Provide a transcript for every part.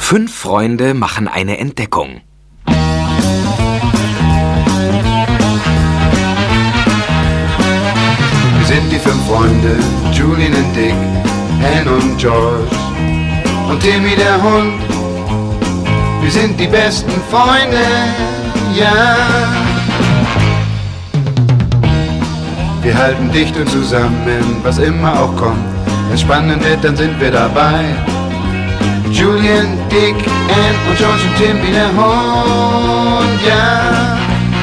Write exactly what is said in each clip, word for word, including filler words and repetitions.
Fünf Freunde machen eine Entdeckung. Wir sind die fünf Freunde, Julian und Dick, Anne und George und Timmy der Hund. Wir sind die besten Freunde, ja. Wir halten dicht und zusammen, was immer auch kommt. Wenn es spannend wird, dann sind wir dabei. Julian, Dick, Anne und George und Timmy der Hund, ja.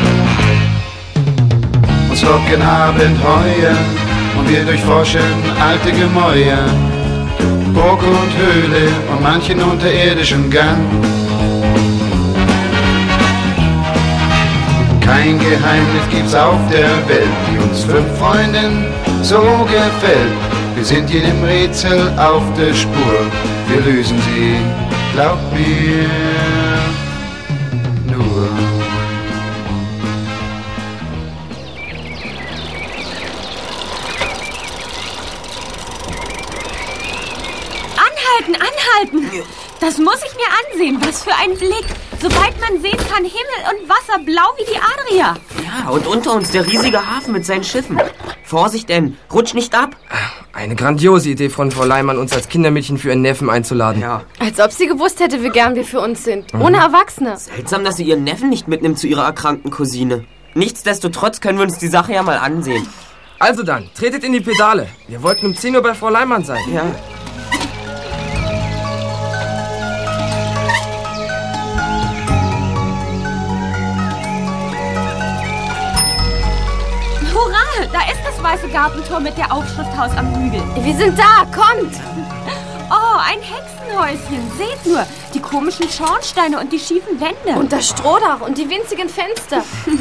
Uns locken Abenteuer und wir durchforschen alte Gemäuer, Burg und Höhle und manchen unterirdischen Gang. Kein Geheimnis gibt's auf der Welt, die uns fünf Freunden so gefällt. Wir sind jedem Rätsel auf der Spur, wir lösen sie, glaub mir, nur. Anhalten, anhalten! Das muss ich mir ansehen, was für ein Blick! Sobald man sehen kann, Himmel und Wasser blau wie die Adria. Ja, und unter uns der riesige Hafen mit seinen Schiffen. Vorsicht, denn rutsch nicht ab. Eine grandiose Idee von Frau Leimann, uns als Kindermädchen für ihren Neffen einzuladen. Ja. Als ob sie gewusst hätte, wie gern wir für uns sind. Mhm. Ohne Erwachsene. Seltsam, dass sie ihren Neffen nicht mitnimmt zu ihrer erkrankten Cousine. Nichtsdestotrotz können wir uns die Sache ja mal ansehen. Also dann, tretet in die Pedale. Wir wollten um zehn Uhr bei Frau Leimann sein. Ja. Da ist das weiße Gartentor mit der Aufschrift Haus am Hügel. Wir sind da, kommt! Oh, ein Hexenhäuschen. Seht nur, die komischen Schornsteine und die schiefen Wände. Und das Strohdach und die winzigen Fenster.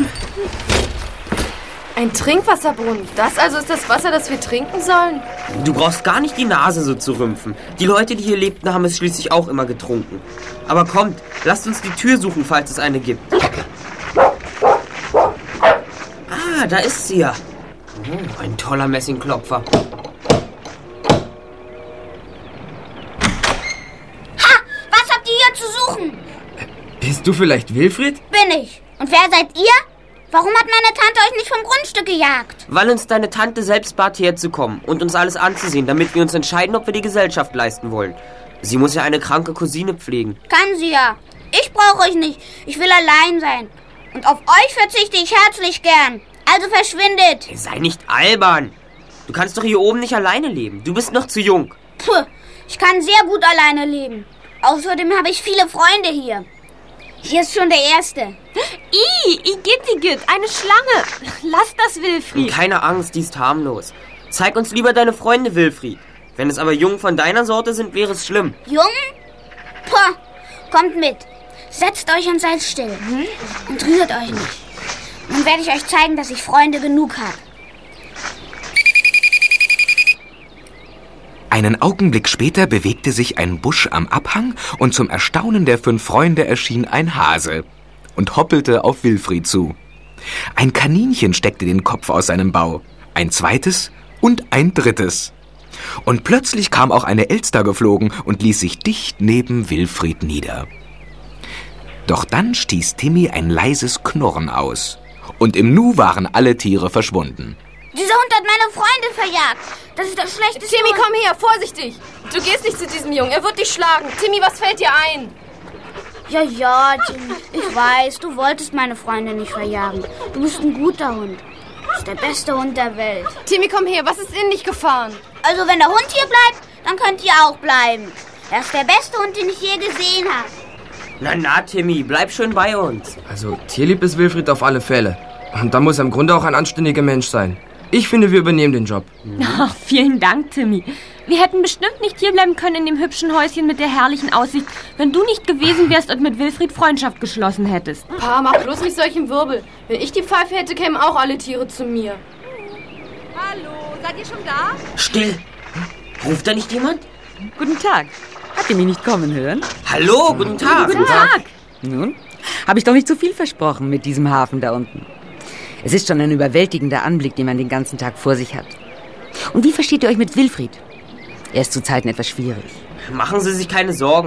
Ein Trinkwasserbrunnen. Das also ist das Wasser, das wir trinken sollen? Du brauchst gar nicht die Nase so zu rümpfen. Die Leute, die hier lebten, haben es schließlich auch immer getrunken. Aber kommt, lasst uns die Tür suchen, falls es eine gibt. Ah, da ist sie ja. Oh, ein toller Messingklopfer. Ha! Was habt ihr hier zu suchen? Bist du vielleicht Wilfried? Bin ich. Und wer seid ihr? Warum hat meine Tante euch nicht vom Grundstück gejagt? Weil uns deine Tante selbst bat, herzukommen und uns alles anzusehen, damit wir uns entscheiden, ob wir die Gesellschaft leisten wollen. Sie muss ja eine kranke Cousine pflegen. Kann sie ja. Ich brauche euch nicht. Ich will allein sein. Und auf euch verzichte ich herzlich gern. Also verschwindet. Sei nicht albern. Du kannst doch hier oben nicht alleine leben. Du bist noch zu jung. Puh, ich kann sehr gut alleine leben. Außerdem habe ich viele Freunde hier. Hier ist schon der Erste. Ih, Igitt, eine Schlange. Lass das, Wilfried. Keine Angst, die ist harmlos. Zeig uns lieber deine Freunde, Wilfried. Wenn es aber Jungen von deiner Sorte sind, wäre es schlimm. Jungen? Puh, kommt mit. Setzt euch und seid still. Hm? Und rührt euch nicht. Nun werde ich euch zeigen, dass ich Freunde genug habe. Einen Augenblick später bewegte sich ein Busch am Abhang und zum Erstaunen der fünf Freunde erschien ein Hase und hoppelte auf Wilfried zu. Ein Kaninchen steckte den Kopf aus seinem Bau, ein zweites und ein drittes. Und plötzlich kam auch eine Elster geflogen und ließ sich dicht neben Wilfried nieder. Doch dann stieß Timmy ein leises Knurren aus. Und im Nu waren alle Tiere verschwunden. Dieser Hund hat meine Freunde verjagt. Das ist das schlechteste. Timmy, komm her, vorsichtig. Du gehst nicht zu diesem Jungen, er wird dich schlagen. Timmy, was fällt dir ein? Ja, ja, Timmy. Ich weiß, du wolltest meine Freunde nicht verjagen. Du bist ein guter Hund. Du bist der beste Hund der Welt. Timmy, komm her, was ist in dich gefahren? Also, wenn der Hund hier bleibt, dann könnt ihr auch bleiben. Er ist der beste Hund, den ich je gesehen habe. Na, na, Timmy, bleib schön bei uns. Also, tierlieb ist Wilfried auf alle Fälle. Und da muss er im Grunde auch ein anständiger Mensch sein. Ich finde, wir übernehmen den Job. Ach, vielen Dank, Timmy. Wir hätten bestimmt nicht hierbleiben können in dem hübschen Häuschen mit der herrlichen Aussicht, wenn du nicht gewesen wärst und mit Wilfried Freundschaft geschlossen hättest. Pa, mach bloß nicht solchen Wirbel. Wenn ich die Pfeife hätte, kämen auch alle Tiere zu mir. Hallo, seid ihr schon da? Still. Ruft da nicht jemand? Guten Tag. Habt ihr mich nicht kommen hören? Hallo, guten Tag. Guten Tag. Nun, habe ich doch nicht zu viel versprochen mit diesem Hafen da unten. Es ist schon ein überwältigender Anblick, den man den ganzen Tag vor sich hat. Und wie versteht ihr euch mit Wilfried? Er ist zu Zeiten etwas schwierig. Machen Sie sich keine Sorgen.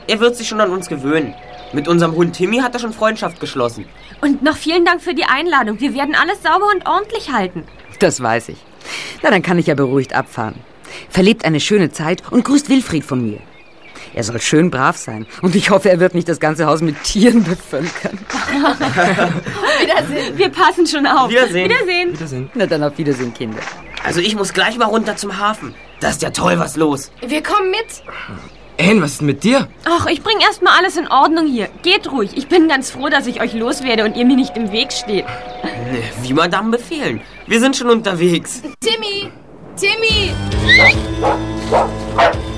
Er wird sich schon an uns gewöhnen. Mit unserem Hund Timmy hat er schon Freundschaft geschlossen. Und noch vielen Dank für die Einladung. Wir werden alles sauber und ordentlich halten. Das weiß ich. Na, dann kann ich ja beruhigt abfahren. Verlebt eine schöne Zeit und grüßt Wilfried von mir. Er soll schön brav sein. Und ich hoffe, er wird nicht das ganze Haus mit Tieren bevölkern. Wiedersehen. Wir passen schon auf. Wiedersehen. Wiedersehen. Wiedersehen. Na dann auf Wiedersehen, Kinder. Also ich muss gleich mal runter zum Hafen. Da ist ja toll was los. Wir kommen mit. Anne, was ist mit dir? Ach, ich bring erst mal alles in Ordnung hier. Geht ruhig. Ich bin ganz froh, dass ich euch loswerde und ihr mir nicht im Weg steht. Wie Madame befehlen. Wir sind schon unterwegs. Timmy! Timmy!